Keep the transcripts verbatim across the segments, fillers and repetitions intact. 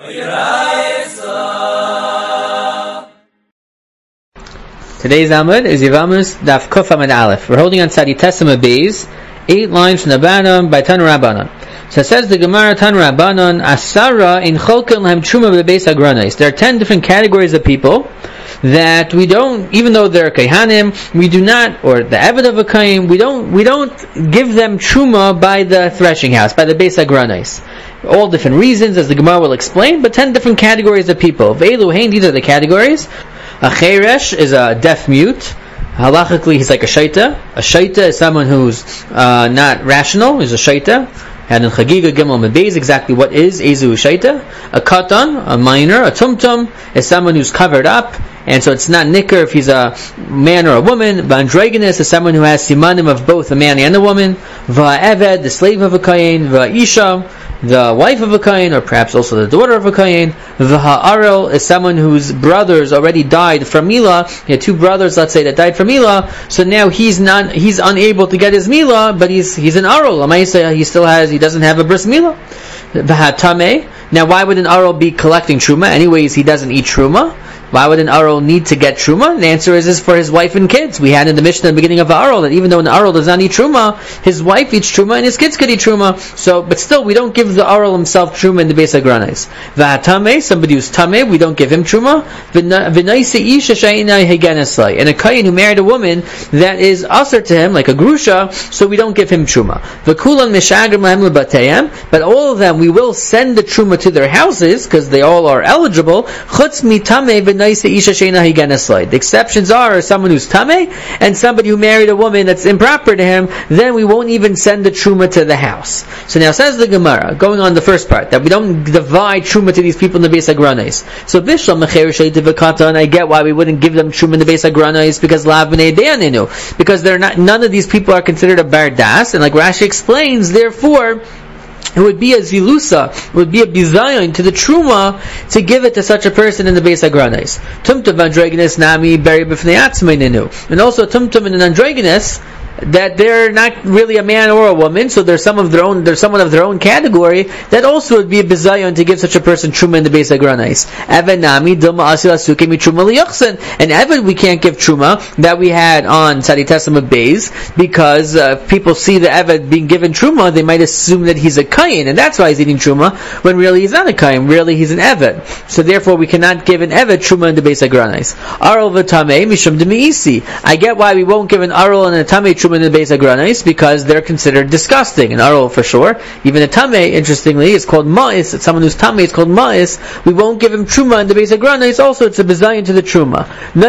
Today's Amud is Yevamos Daf Kuf Amud Aleph. We're holding on Tzadi Tesama Beis, eight lines from the bottom by Tanu Rabbanon. So it says the Gemara Tanu Rabbanon Asara in Cholken Lahem Truma Bebeis Agronis. There are ten different categories of people that we don't, even though they're Kaihanim, we do not, or the Eved of a Kaim, we don't, we don't give them Truma by the threshing house, by the Beis Agronis. All different reasons, as the Gemara will explain, but ten different categories of people. Ve'elu Hein, these are the categories. A Cheresh is a deaf mute. Halachically, he's like a shaita. A shaita is someone who's uh, not rational. He's a shaita. And in Chagiga Gimel Mebez, exactly what is Ezu shaita? A katan, a minor. A tumtum is someone who's covered up, and so it's not nicker if he's a man or a woman. Bandreganus is someone who has simanim of both a man and a woman. Va'eved, the slave of a kayin. Va'isha, the wife of a kayin, or perhaps also the daughter of a kayin. V'ha'arel is someone whose brothers already died from Mila. He had two brothers, let's say, that died from Mila. So now he's not, he's unable to get his Mila, but he's he's an Arel. He still has, he doesn't have a bris Mila. V'hatame. Now, why would an Arel be collecting truma? Anyways, he doesn't eat truma. Why would an Arel need to get truma? The answer is, is for his wife and kids. We had in the Mishnah at the beginning of the Arel that even though an Arel does not eat truma, his wife eats truma and his kids could eat truma. So, but still, we don't give the Arel himself truma in the Beis Agronis. V'hatame, somebody who's tameh, we don't give him truma. V'naise isha she'inai hegeneslai, and a kayin who married a woman that is aser to him, like a grusha, so we don't give him truma. V'kulan mishagrim lahem lebatayim, but all of them we will send the truma to their houses because they all are eligible. Chutz mitameh v'naise isha she'inai hegeneslai. The exceptions are someone who's tameh and somebody who married a woman that's improper to him. Then we won't even send the truma to the house. So now says the Gemara, going on the first part, that we don't divide truma to these people in the Beis Agronis. So bishlam mecher she'ite v'kata, and I get why we wouldn't give them truma in the Beis Agronis, because lav b'nei de'aninu, because they're not. None of these people are considered a bardas, and like Rashi explains, therefore, it would be a zilusa, it would be a bizayon to the truma to give it to such a person in the Beis Agronis. Tumtum androginus nami beri b'fnei atzmeininu, and also tumtum and an androginus, that they're not really a man or a woman, so they're some of their own, they're someone of their own category, that also would be a bizayon to give such a person truma in the Beis Agronis. Even nami dilma asil asuke mi truma liyachsen, and even we can't give truma that we had on Tzadi Tesama Beis, because uh, people see the Eved being given truma, they might assume that he's a kayin, and that's why he's eating truma, when really he's not a kayin, really he's an Eved. So therefore we cannot give an Eved truma in the Beis Agronis. Arol v'tamei mishum demiisi. I get why we won't give an Arol and a tamei truma in the Beis Agronis, because they're considered disgusting. An Arol for sure. Even a Tameh, interestingly, is called Ma'is. Someone who's Tameh is called Ma'is. We won't give him Truma in the Beis Agronis. Also, it's a bizayon to the Truma.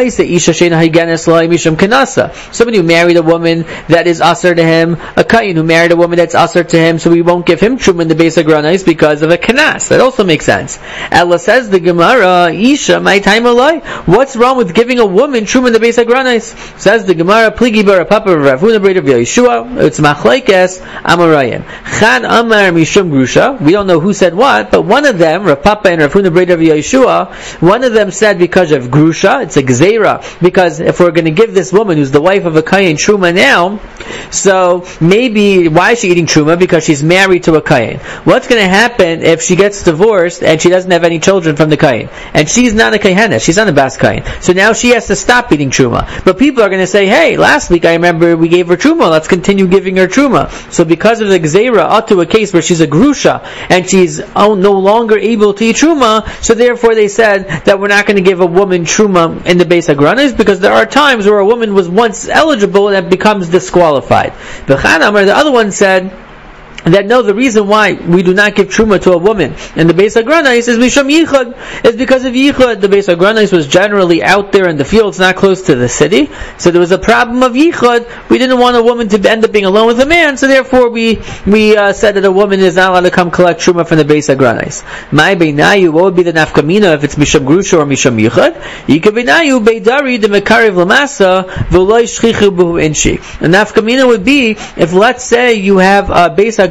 Somebody who married a woman that is aser to him, a Kayin who married a woman that's aser to him, so we won't give him Truma in the Beis Agronis because of a Kanas. That also makes sense. Allah says the Gemara, Isha, my time alai. What's wrong with giving a woman Truma in the Beis Agronis? Says the Gemara, Pligi bar Papa Rav Huna Breda of Yeshua, it's machlekes amarayim. Chan amar mishum grusha. We don't know who said what, but one of them, Rav Papa and Rav Huna Breda of Yeshua, one of them said because of grusha, it's a gzeira, because if we're going to give this woman who's the wife of a kayin truma now, so maybe, why is she eating truma? Because she's married to a kayin. What's going to happen if she gets divorced and she doesn't have any children from the kayin? And she's not a kayhena, she's not a bas kayin. So now she has to stop eating truma. But people are going to say, hey, last week I remember we gave her truma, let's continue giving her truma. So because of the gzeira, up to a case where she's a grusha, and she's oh, no longer able to eat truma, so therefore they said that we're not going to give a woman truma in the Beis Agronis, because there are times where a woman was once eligible and becomes disqualified. The other one said that no, the reason why we do not give truma to a woman in the Beis Agronis is mishum yichud, is because of yichud. The Beis Agronis was generally out there in the fields, not close to the city, so there was a problem of yichud. We didn't want a woman to end up being alone with a man, so therefore we we uh, said that a woman is not allowed to come collect truma from the Beis Agronis. My beinayu, what would be the nafkamina if it's mishum grusha or mishum yichud? Yika beinayu beidari de mekariv lamasa v'loy shchichu b'hu inshi. The nafkamina would be if, let's say, you have a Beis Agronis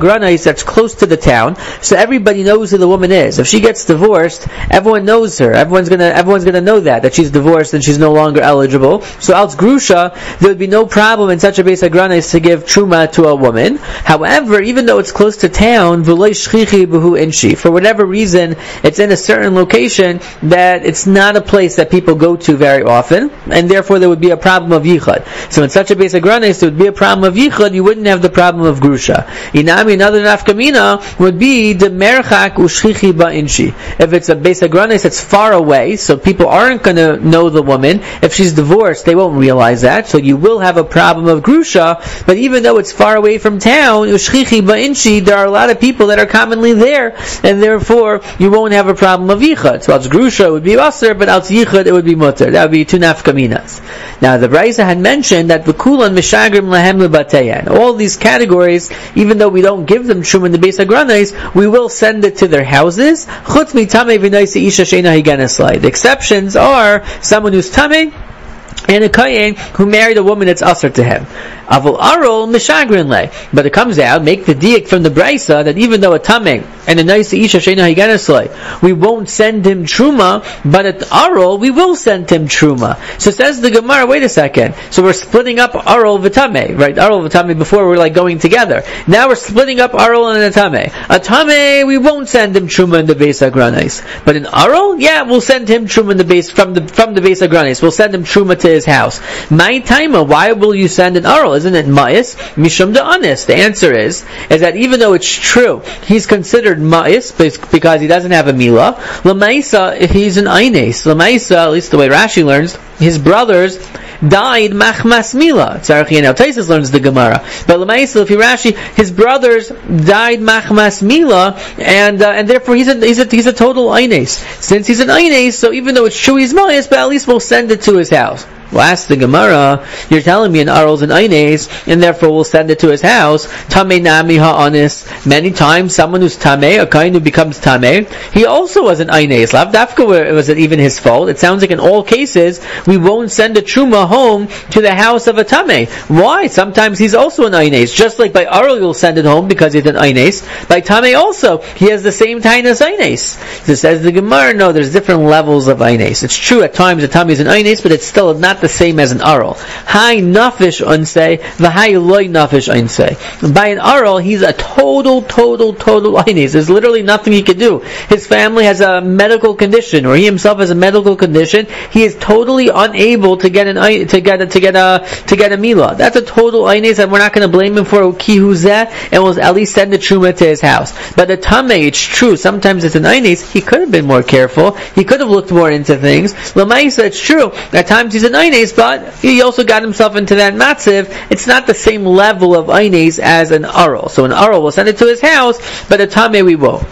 Agranais that's close to the town, so everybody knows who the woman is. If she gets divorced, everyone knows her. Everyone's gonna, everyone's gonna know that, that she's divorced and she's no longer eligible. So als Grusha, there would be no problem in such a Beis Agranais to give Truma to a woman. However, even though it's close to town, V'loi shchichi b'hu inshi, for whatever reason, it's in a certain location that it's not a place that people go to very often, and therefore there would be a problem of yichud. So in such a Beis Agranais, there would be a problem of yichud, you wouldn't have the problem of grusha. Inami, another nafkamina would be the merchak ushchichi ba'inshi. If it's a Beis Agranais that's far away, so people aren't going to know the woman, if she's divorced, they won't realize that, so you will have a problem of grusha, but even though it's far away from town, ushchichi ba'inshi, there are a lot of people that are commonly there, and therefore you won't have a problem of yichud. So als grusha it would be aser, but als yichud it would be mutter. That would be two nafkaminas. Now the Braisa had mentioned that v'kulan mishagrim lahem lebateyan. All these categories, even though we don't give them truma in the Beis Agranais, we will send it to their houses. Chutz mitame v'noise isha sheina higaneslai. The exceptions are someone who's tamei and a kohen who married a woman that's usher to him. Avol arol mishagrin le. But it comes out, make the diak from the Braisa, that even though a tamei and a nice isha sheina higaneslai, we won't send him truma, but at arol we will send him truma. So says the Gemara, wait a second. So we're splitting up arol v'tamei, right? Arol v'tamei before we're like going together. Now we're splitting up arol and a tamei. A tamei we won't send him truma in the Beis Agranais, but in arol, yeah, we'll send him truma in the base from the from the Beis Agranais. We'll send him truma to his house. My taima, why will you send an arol? Isn't it ma'is? Mishum da'anis. The answer is, is that even though it's true, he's considered ma'is because he doesn't have a milah. L'ma'isa, he's an aines. L'ma'isa, at least the way Rashi learns, his brothers died machmas mila. Tzarech Yanel Taisus learns the Gemara. But l'ma'isa, if you Rashi, his brothers died machmas mila, and uh, and therefore he's a he's a he's a total aines. Since he's an aines, so even though it's true he's ma'is, but at least we'll send it to his house. Well, ask the Gemara, you're telling me an arol's an aines, and therefore we'll send it to his house. Tamei nami ha'anis. Many times, someone who's tamei, a kind who becomes tamei, he also was an aines. Lav dafka was it even his fault. It sounds like in all cases, we won't send a truma home to the house of a tamei. Why? Sometimes he's also an aines. Just like by arol you'll send it home because he's an aines, by tamei also, he has the same time as aines. So says the Gemara, no, there's different levels of aines. It's true at times a tamei is an aines, but it's still not the same as an arol. Hai nafish unsay, v'hai loy nafish unsay. By an arol, he's a total, total, total aines. There's literally nothing he can do. His family has a medical condition, or he himself has a medical condition. He is totally unable to get an to get a, to get a to get a milah. That's a total aines, and we're not going to blame him for kihuzeh, and we'll at least send the truma to his house. But the tamei, it's true. Sometimes it's an aines. He could have been more careful. He could have looked more into things. L'maisa, it's true. At times he's an aines, but he also got himself into that matziv. It's not the same level of aines as an arol. So an arol will send it to his house, but a tamei we won't.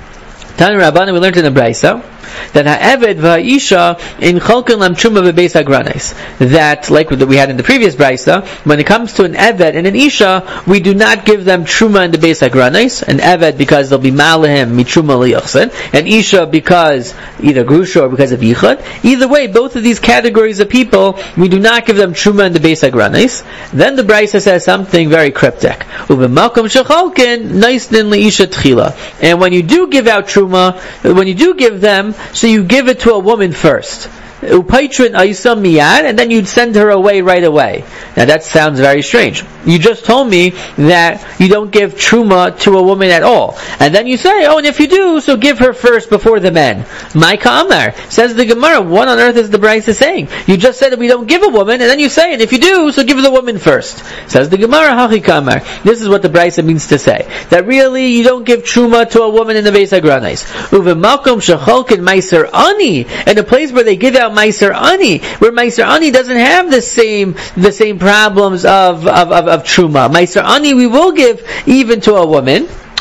Tanu Rabbanan, we learned in the Braisa that ha'eved va'isha in cholken lam truma bebeis Agranais. That, like we had in the previous Braisa, when it comes to an eved and an isha, we do not give them truma in the Beis Agranais. An eved because they'll be malahim mitruma liyachsen, and isha because either grusha or because of yichud. Either way, both of these categories of people, we do not give them truma in the Beis Agranais. Then the Braisa says something very cryptic. U'b'malkom shecholken naisnin liisha tchila. And when you do give out truma, when you do give them, so you give it to a woman first. Upaitrin Aisa miyad, and then you'd send her away right away. Now that sounds very strange. You just told me that you don't give truma to a woman at all, and then you say, oh, and if you do, so give her first before the men. My Ka'amar, says the Gemara, what on earth is the Braisa saying? You just said that we don't give a woman, and then you say, and if you do, so give the woman first. Says the Gemara, Hachi Ka'amar. This is what the Braisa means to say, that really you don't give truma to a woman in the Beis Agranais. Uve Malkom Shecholkin Meiser Ani, and a place where they give out Meiser Ani, where Meiser Ani doesn't have the same the same problems of of, of, of truma. Meiser Ani we will give even to a woman.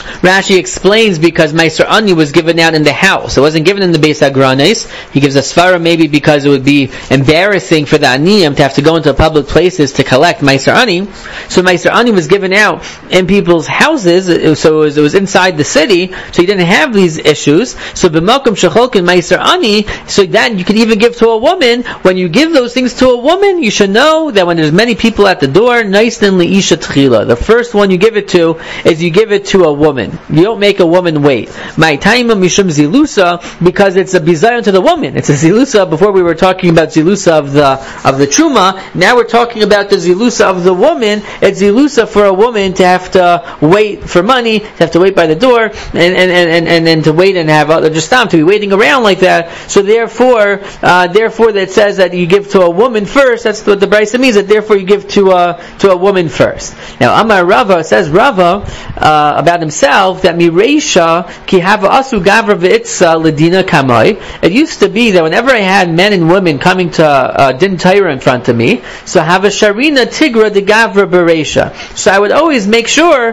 Rashi explains because Meiser Ani was given out in the house. It wasn't given in the Beis Hagranes. He gives a svara maybe because it would be embarrassing for the Aniyim to have to go into public places to collect Meiser Ani. So Meiser Ani was given out in people's houses, so it was, it was inside the city, so you didn't have these issues. So b'makom shecholkin Meiser Ani, so that you can even give to a woman. When you give those things to a woman, you should know that when there's many people at the door, naisten li'isha tchila. The first one you give it to is you give it to a woman. You don't make a woman wait. My taima mishum zilusa, because it's a bizayon to the woman. It's a zilusa. Before we were talking about zilusa of the of the truma. Now we're talking about the zilusa of the woman. It's zilusa for a woman to have to wait for money, to have to wait by the door, and and and and, and to wait and have uh, just time to be waiting around like that. So therefore, uh, therefore that says that you give to a woman first. That's what the Brisa means. That therefore you give to a to a woman first. Now Amar Rava, says Rava uh, about himself that Mireisha ki hava asu gavra v'itza ledina kamai. It used to be that whenever I had men and women coming to uh, din Torah in front of me, so have a sharina tigra de gavra bereisha. So I would always make sure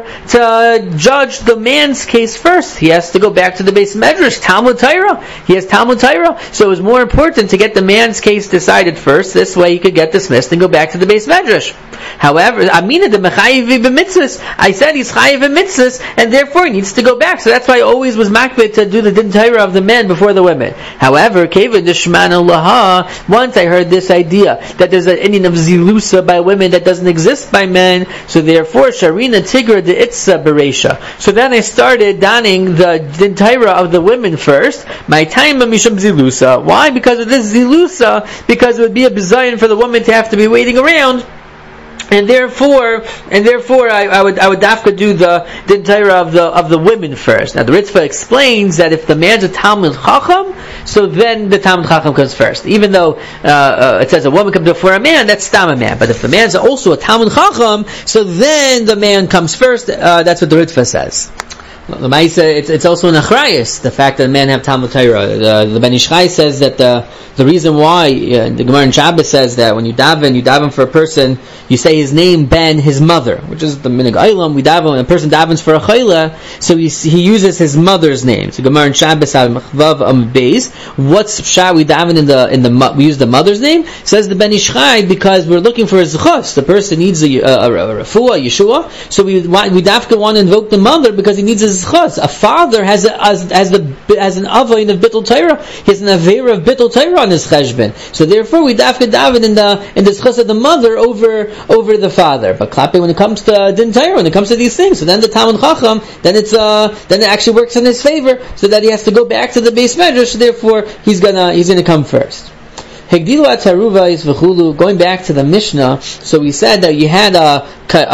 to judge the man's case first. He has to go back to the base medrash Talmud Torah. He has Talmud Torah, so it was more important to get the man's case decided first. This way he could get dismissed and go back to the base medrash. However, Amina de mechayiv b'mitzvahs. I said he's chayiv b'mitzvahs, and therefore he needs to go back. So that's why I always was makbid to do the din Torah of the men before the women. However, kevod deshmana laha. Once I heard this idea that there's an Indian of zilusa by women that doesn't exist by men, so therefore sharina tigra de itza bereisha. So then I started donning the din Torah of the women first. My time mishum zilusa. Why? Because of this zilusa. Because it would be a bizayon for the woman to have to be waiting around. And therefore, and therefore, I, I would I would dafka do the din Torah of the of the women first. Now the Ritva explains that if the man's a Talmud Chacham, so then the Talmud Chacham comes first. Even though uh, uh, it says a woman comes before a man, that's stam a man. But if the man's also a Talmud Chacham, so then the man comes first. Uh, that's what the Ritva says. The Maisa, it's, it's also an achrayus, the fact that men have Talmud Torah. The, the Ben Ish Chai says that the the reason why uh, the Gemara in Shabbos says that when you daven, you daven for a person, you say his name ben his mother, which is the minig olam. We daven when a person davens for a chayla, so he he uses his mother's name. So Gemara in Shabbos Machvav Am Beis. What's pshat? We daven in the in the we use the mother's name. Says the Ben Ish Chai because we're looking for a zechus. The person needs a a, a, a refuah, Yeshua. So we we dafka want to invoke the mother because he needs a zechus. A father has a, has, has the has an avayin of bittul Torah. He has an avera of bittul Torah on his cheshbon. So therefore, we dafka daven in the in the zechus of the mother over over the father. But klape when it comes to din Torah, when it comes to these things, so then the Talmud Chacham, then it's uh then it actually works in his favor, so that he has to go back to the base medrash. So therefore, he's gonna he's gonna come first. Hegdilu ataruva is v'chulu. Going back to the Mishnah, so we said that you had a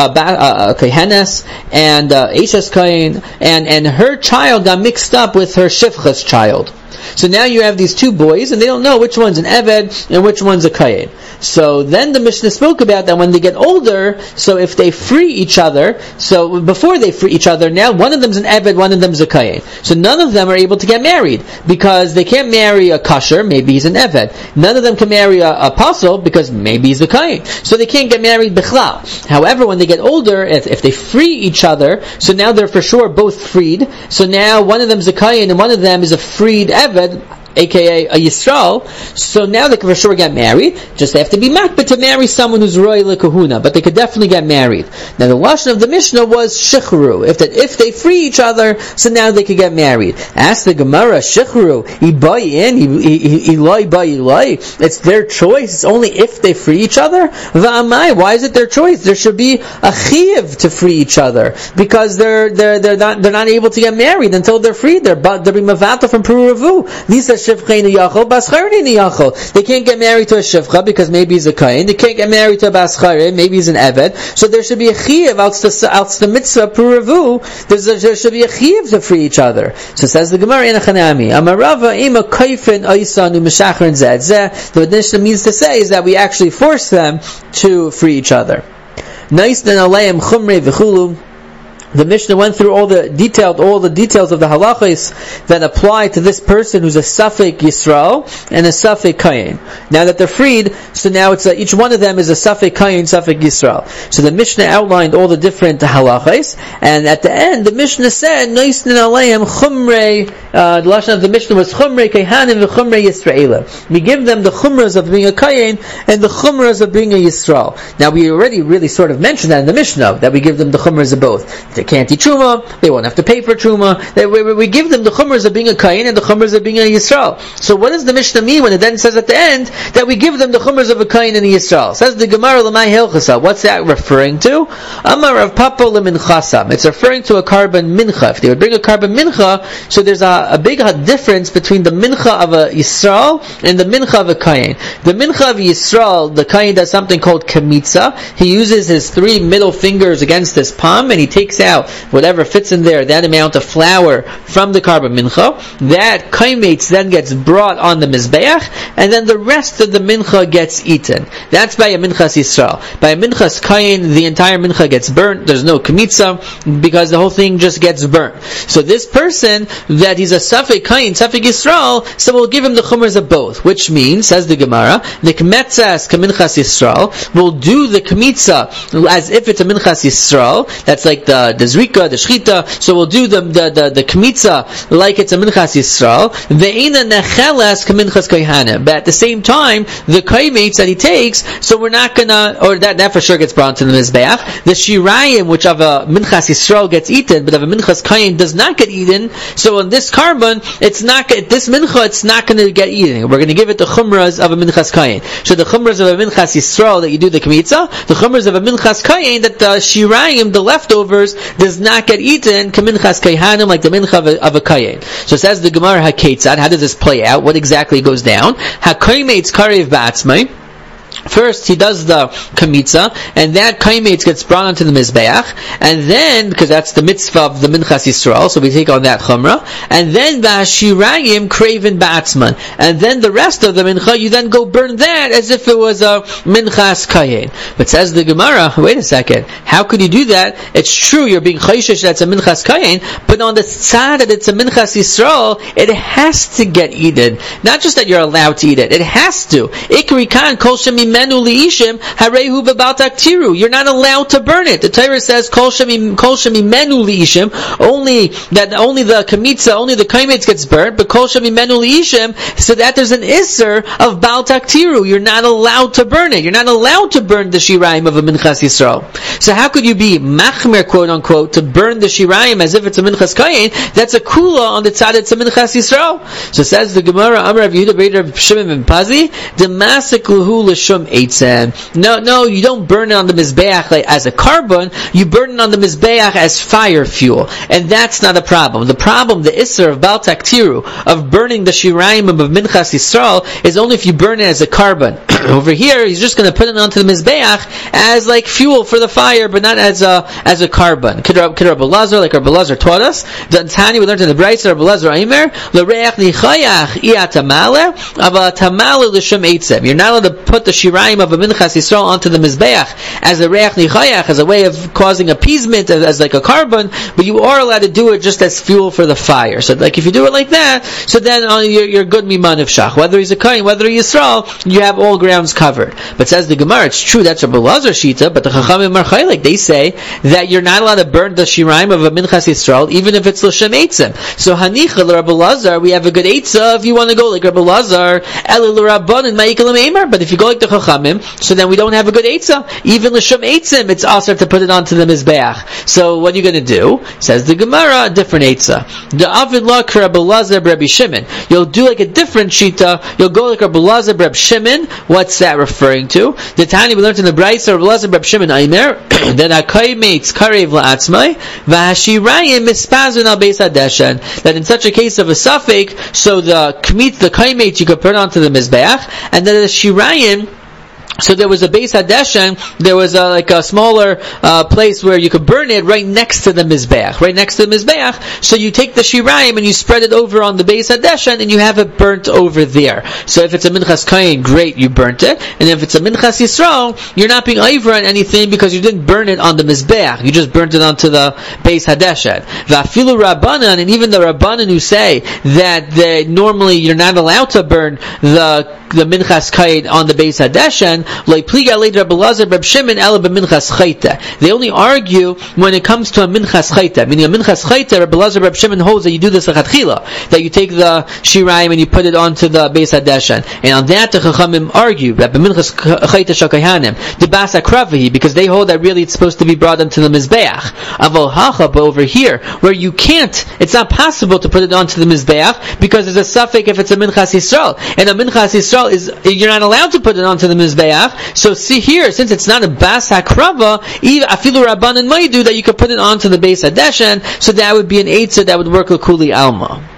a Kehenes and Eishes Kain, and and her child got mixed up with her Shivcha's child. So now you have these two boys, and they don't know which one's an Eved and which one's a Kayin. So then the Mishnah spoke about that when they get older, so if they free each other, so before they free each other, now one of them's an Eved, one of them's a Kayin. So none of them are able to get married, because they can't marry a Kasher, maybe he's an Eved. None of them can marry a Apostle, because maybe he's a Kayin. So they can't get married Bichlal. However, when they get older, if, if they free each other, so now they're for sure both freed. So now one of them's a Kayin and one of them is a freed Eved, aka a Yisrael. So now they can for sure get married. Just they have to be makbid to marry someone who's roy lekahuna, but they could definitely get married. Now the lashon of the Mishnah was shichru. If that if they free each other, so now they could get married. Ask the Gemara, shichru, ibayin, ilai by ilai. It's their choice. It's only if they free each other. Va'amai, why is it their choice? There should be a chiyuv to free each other, because they're they're they're not they're not able to get married until they're freed. They're they're being mavata from Puravu. These are they can't get married to a shivcha because maybe he's a kain. They can't get married to a baschare, maybe he's an eved. So there should be a chiyuv out the, the mitzvah puravu. There should be a chiyuv to free each other. So says the Gemara in Chanami, Amarava ima kaifin oisanu meshachrin zed zeh. The Mishnah means to say is that we actually force them to free each other. Nice then aleim chumrei v'chulu. The Mishnah went through all the detailed, all the details of the halachos that apply to this person who's a Safek Yisrael and a Safek Kayin. Now that they're freed, so now it's a, each one of them is a Safek Kayin, Safek Yisrael. So the Mishnah outlined all the different halachos, and at the end, the Mishnah said, "Noisnin aleim chumrei." Uh, the lashon of the Mishnah was chumrei kehanim v'chumrei Yisraelim. We give them the chumras of being a Kayin and the chumras of being a Yisrael. Now we already really sort of mentioned that in the Mishnah that we give them the chumras of both. They can't eat truma, they won't have to pay for truma. They, we, we give them the chumras of being a kayin and the chumras of being a Yisrael. So what does the Mishnah mean when it then says at the end that we give them the chumras of a kayin and a Yisrael? Says the Gemara Lamai Hilchasa. What's that referring to? Amar Rav Papa leminchasam. It's referring to a carbon mincha. If they would bring a carbon mincha, so there's a, a big difference between the mincha of a Yisrael and the mincha of a kayin. The mincha of Yisrael, the kayin does something called kamitza. He uses his three middle fingers against his palm and he takes out whatever fits in there, that amount of flour from the carbon mincha. That kaimetz then gets brought on the mizbeach, and then the rest of the mincha gets eaten. That's by a minchas Yisrael. By a minchas kayin, the entire mincha gets burnt. There's no kamitza because the whole thing just gets burnt. So this person that he's a safek kayin, safek Yisrael, so we'll give him the chumras of both, which means, says the Gemara, the kmetzas kaminchas Yisrael, will do the kamitza as if it's a minchas Yisrael. That's like the the zrika, the shchita. So we'll do the the the, the kmitza like it's a minchas Yisrael. Ve'ina nechelas kaminchas kohanim. But at the same time, the kaimetz that he takes, so we're not gonna, or that that for sure gets brought to the mizbeach. The shirayim, which of a minchas Yisrael gets eaten, but of a minchas kayin does not get eaten. So on this carbon, it's not this mincha, it's not going to get eaten. We're going to give it the chumras of a minchas kayin. So the chumras of a minchas Yisrael that you do the kmitza, the chumras of a minchas kayin that the shirayim, the leftovers, does not get eaten, kaminchas kaihanim, like the mincha of a, of a kayin. So it says the Gemara HaKetzad, how does this play out? What exactly goes down? HaKaimetz karev ba'atzmai. First, he does the kamitza, and that kaimetz gets brought onto the mizbeach, and then, because that's the mitzvah of the minchas Yisrael, so we take on that chumrah, and then the shirayim craven ba'atzman, and then the rest of the mincha, you then go burn that as if it was a minchas kayin. But says the Gemara, wait a second, how could you do that? It's true, you're being chayshish that's a minchas kayin, but on the side that it's a minchas Yisrael, it has to get eaten. Not just that you're allowed to eat it, it has to. Ikri kan kol shemi menu liishim harehu v'baltaktiru. You're not allowed to burn it. The Torah says kol shemi kol shemi menu liishim. Only that only the kamitza, only the kaimetz gets burnt. But kol shemi menu liishim, so that there's an isser of baltaktiru. You're not allowed to burn it. You're not allowed to burn the shirayim of a minchas Yisrael. So how could you be machmer, quote unquote, to burn the shirayim as if it's a minchas kayin? That's a kula on the tzad it's a minchas Yisrael. So says the Gemara, Amar Rav Yehuda Beit Rav Shimon ben Pazi, demasik luhu l'shum eitzem. No, no, you don't burn it on the mizbeach like, as a carbon. You burn it on the mizbeach as fire fuel, and that's not a problem. The problem, the isser of bal taktiru, of burning the shirayim of minchas Yisrael, is only if you burn it as a carbon. Over here, he's just going to put it onto the mizbeach as like fuel for the fire, but not as a as a carbon. Kid Rabbi Lazar, like Rabbi Lazar taught us. The Tani we learned in the Brayso, Rabbi Lazar Aimer, l'reach nichayach iatamale, ava tamale l'shem eitzem. You're not allowed to put the shirayim of a minchas Yisrael onto the mizbeach as a reach nichayach, as a way of causing appeasement, as, as like a carbon, but you are allowed to do it just as fuel for the fire. So like if you do it like that, so then uh, you're, you're good miman of shach. Whether he's a kain, whether he's Yisrael, you have all grounds covered. But says the Gemara, it's true that's Rabbi Lazar shita, but the Chachamim are chaylik. They say that you're not allowed to burn the shirayim of a minchas Yisrael, even if it's l'shem eitzim. So hanicha l'Rabbi Lazar, we have a good eitzah if you want to go like Rabbi Lazar, elu l'Rabban and ma'ikalam eimer. But if you go like the Chachamim, so then we don't have a good eitzah. Even l'shem eitzim, it's also to put it onto the mizbeach. So what are you going to do? Says the Gemara, a different eitzah. The avid law Rabbi Lazar Rabbi Shimon. You'll do like a different shita. You'll go like Rabbi Lazar Rabbi Shimon. What's that referring to? The Tani we learned in the Brayso, Rabbi Lazar Rabbi Shimon Aimer, that hakaimetz karev la'atzmai v'hashirayim mispazun al beis hadeshen. That in such a case of a suffix, so the kmitz, the kaimetz, you could put onto the mizbeach, and then the shirayim So there was a Beis Hadeshen, there was a, like a smaller uh, place where you could burn it right next to the Mizbeach, right next to the Mizbeach. So you take the Shirayim and you spread it over on the Beis Hadeshen and you have it burnt over there. So if it's a Minchas Kayin, great, you burnt it. And if it's a Minchas Yisrael, you're not being over on anything because you didn't burn it on the Mizbeach. You just burnt it onto the Beis Hadeshen. V'afilu Rabbanan, and even the Rabbanan who say that they, normally you're not allowed to burn the the Minchas Kayin on the Beis Hadeshen, they only argue when it comes to a Minchas Chayta. Meaning a Minchas Chayta, Rabbi Lazar Reb Shimon holds that you do this lechatchila, that you take the Shirayim and you put it onto the Beis Hadeshen. And on that the Chachamim argue, Rabbi Minchas Chayta Shakayanim, the Bas Akravihi, because they hold that really it's supposed to be brought onto the Mizbeach. Avol Hacha, but over here, where you can't, it's not possible to put it onto the Mizbeach, because there's a suffix if it's a Minchas Yisrael. And a Minchas Yisrael is, you're not allowed to put it onto the Mizbeach. So see here, since it's not a Bas HaKrava, even Afilu Rabbanan might do that you could put it onto the Beis Hadeshen, so that would be an Eitzah that would work L'Kuli Alma.